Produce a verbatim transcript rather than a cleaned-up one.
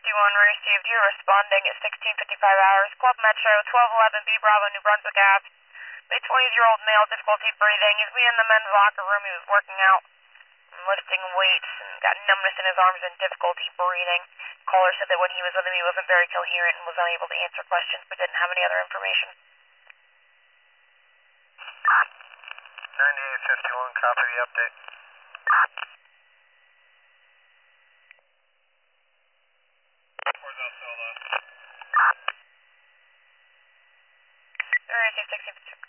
fifty-one received. You're responding at sixteen fifty-five hours. Club Metro, twelve eleven B Bravo, New Brunswick Ave. A twenty-year-old male, difficulty breathing. He's in the men's locker room. He was working out and lifting weights and got numbness in his arms and difficulty breathing. Caller said that when he was with him, he wasn't very coherent and was unable to answer questions, but didn't have any other information. ninety-eight fifty-one, copy the update. Where's that solo? Receive sixteen fifty-six.